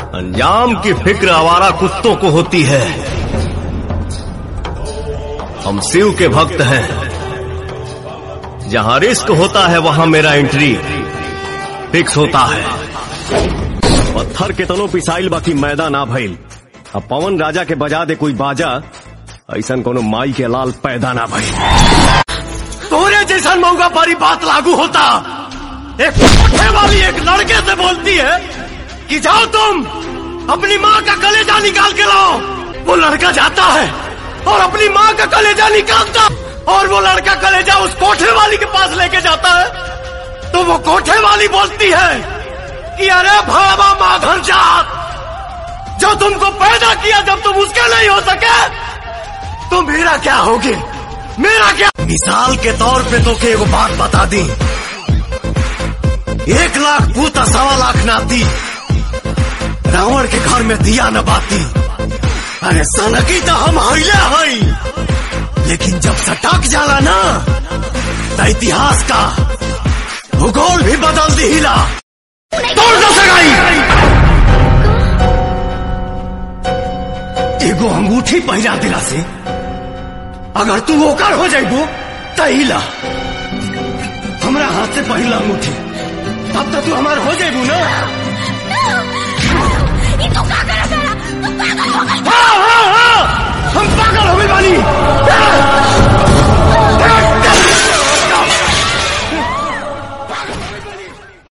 अंजाम की फिक्र आवारा कुत्तों को होती है। हम शिव के भक्त हैं, जहां रिस्क होता है वहां मेरा एंट्री फिक्स होता है। पत्थर के तनो पिसाइल बाकी मैदान ना भइल। अब पवन राजा के बजा दे कोई बाजा, ऐसन कोनो माई के लाल पैदा ना भइल। तोरे जैसन मौका पर बात लागू होता। एक कोठे वाली एक लड़के से बोलती है कि जाओ तुम अपनी माँ का कलेजा निकाल के लाओ। वो लड़का जाता है और अपनी माँ का कलेजा निकालता, और वो लड़का कलेजा उस कोठे वाली के पास लेके जाता है। तो वो कोठे वाली बोलती है कि अरे भावा माधर जात, जो तुमको पैदा किया जब तुम उसके नहीं हो सके तो मेरा क्या होगे, मेरा क्या। मिसाल के तौर पे तो के वो बात बता दी, 1 लाख पूता 1.25 लाख नाती, रावण के घर में दिया न बाती। अरे सनकी तो हम हईले हई, लेकिन जब सटक जाला ना तो इतिहास का भूगोल भी बदल दी हिला। तोड़ न सगाई एगो अंगूठी पहिरा दिला से अगर तू ओकर हो जाइबो त हिला। हमरा हाथ से पहिला अंगूठी, तब तक तू हमार हो जाइबू ना। ये तो क्या कर